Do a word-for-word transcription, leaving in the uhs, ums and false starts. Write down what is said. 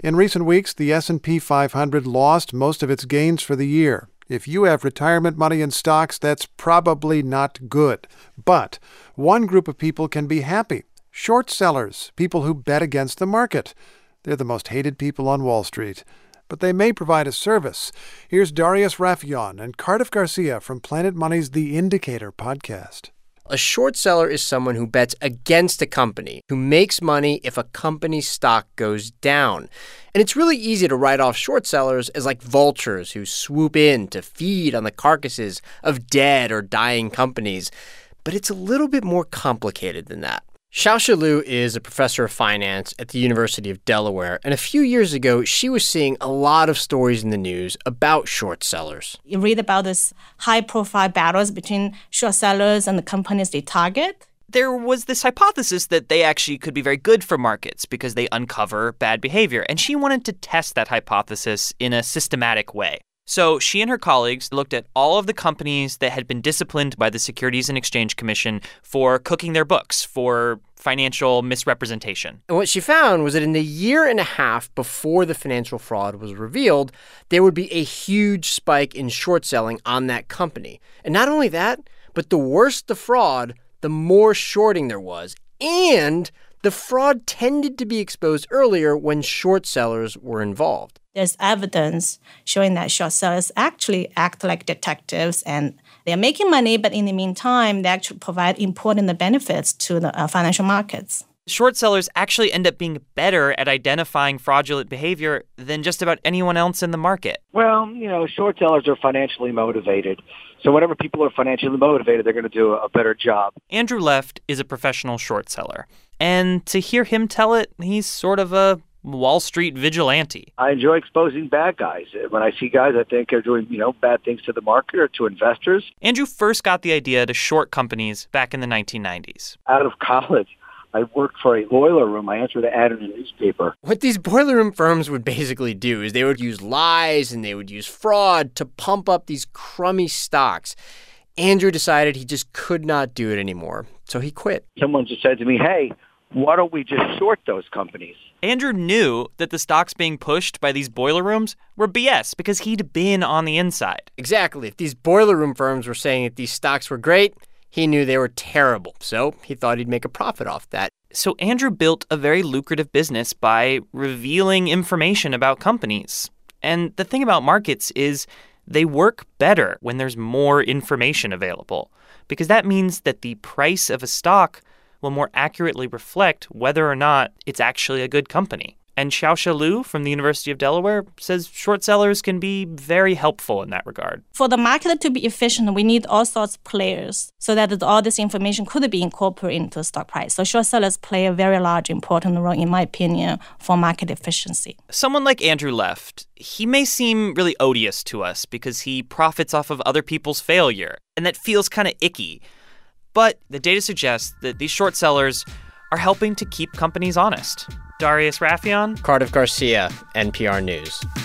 In recent weeks, the S and P five hundred lost most of its gains for the year. If you have retirement money in stocks, that's probably not good. But one group of people can be happy. Short sellers, people who bet against the market. They're the most hated people on Wall Street. But they may provide a service. Here's Darius Rafieyan and Cardiff Garcia from Planet Money's The Indicator podcast. A short seller is someone who bets against a company, who makes money if a company's stock goes down. And it's really easy to write off short sellers as like vultures who swoop in to feed on the carcasses of dead or dying companies. But it's a little bit more complicated than that. Xiaoxia Liu is a professor of finance at the University of Delaware, and a few years ago, she was seeing a lot of stories in the news about short sellers. You read about this high-profile battles between short sellers and the companies they target. There was this hypothesis that they actually could be very good for markets because they uncover bad behavior, and she wanted to test that hypothesis in a systematic way. So she and her colleagues looked at all of the companies that had been disciplined by the Securities and Exchange Commission for cooking their books, for financial misrepresentation. And what she found was that in the year and a half before the financial fraud was revealed, there would be a huge spike in short selling on that company. And not only that, but the worse the fraud, the more shorting there was. And the fraud tended to be exposed earlier when short sellers were involved. There's evidence showing that short sellers actually act like detectives and they're making money, but in the meantime, they actually provide important benefits to the uh, financial markets. Short sellers actually end up being better at identifying fraudulent behavior than just about anyone else in the market. Well, you know, short sellers are financially motivated. So whenever people are financially motivated, they're going to do a better job. Andrew Left is a professional short seller. And to hear him tell it, he's sort of a Wall Street vigilante. I enjoy exposing bad guys. When I see guys I think are doing, you know, bad things to the market or to investors. Andrew first got the idea to short companies back in the nineteen nineties. Out of college, I worked for a boiler room. I answered the ad in a newspaper. What these boiler room firms would basically do is they would use lies and they would use fraud to pump up these crummy stocks. Andrew decided he just could not do it anymore, so he quit. Someone just said to me, hey, why don't we just short those companies? Andrew knew that the stocks being pushed by these boiler rooms were B S because he'd been on the inside. Exactly. If these boiler room firms were saying that these stocks were great, he knew they were terrible. So he thought he'd make a profit off that. So Andrew built a very lucrative business by revealing information about companies. And the thing about markets is they work better when there's more information available, because that means that the price of a stock will more accurately reflect whether or not it's actually a good company. And Xiaoxia Liu from the University of Delaware says short sellers can be very helpful in that regard. For the market to be efficient, we need all sorts of players so that all this information could be incorporated into the stock price. So short sellers play a very large, important role, in my opinion, for market efficiency. Someone like Andrew Left, he may seem really odious to us because he profits off of other people's failure, and that feels kind of icky. But the data suggests that these short sellers are helping to keep companies honest. Darius Rafieyan, Cardiff Garcia, N P R News.